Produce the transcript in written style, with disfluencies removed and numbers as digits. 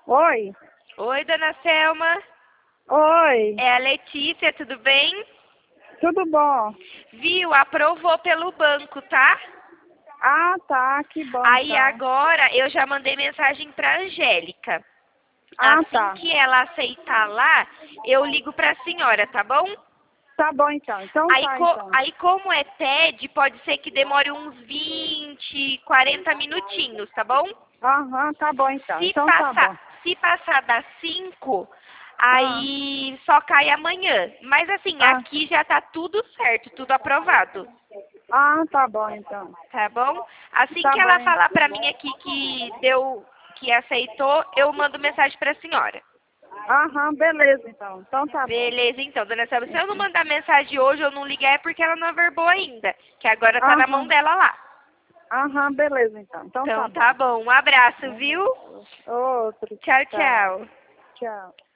Oi. Oi, dona Selma. Oi. É a Letícia, tudo bem? Tudo bom? Viu? Aprovou pelo banco, tá? Ah, tá. Que bom, Aí então. agora eu já mandei mensagem pra Angélica. Ah, Assim tá. que ela aceitar lá, eu ligo pra senhora, tá bom? Tá bom, então. Então Aí, tá, então. aí como é TED, pode ser que demore uns 20, 40 minutinhos, tá bom? Aham, tá bom, então. Se Então tá bom. passar, se passar das 5, Ah, aí só cai amanhã. Mas assim, ah, aqui já tá tudo certo, tudo aprovado. tá bom, então. Tá bom? Assim Tá que ela bom. falar pra mim aqui que deu, que aceitou, eu mando mensagem pra senhora. Aham, beleza, então. Então tá bom. Beleza, então, dona Selma. Se eu não mandar mensagem hoje ou não ligar é porque ela não averbou ainda. Que agora tá na mão Aham, dela lá. aham, beleza, então. Então tá Então bom. tá bom. Um abraço, viu? Outro. Tchau, Tá. tchau. Tchau.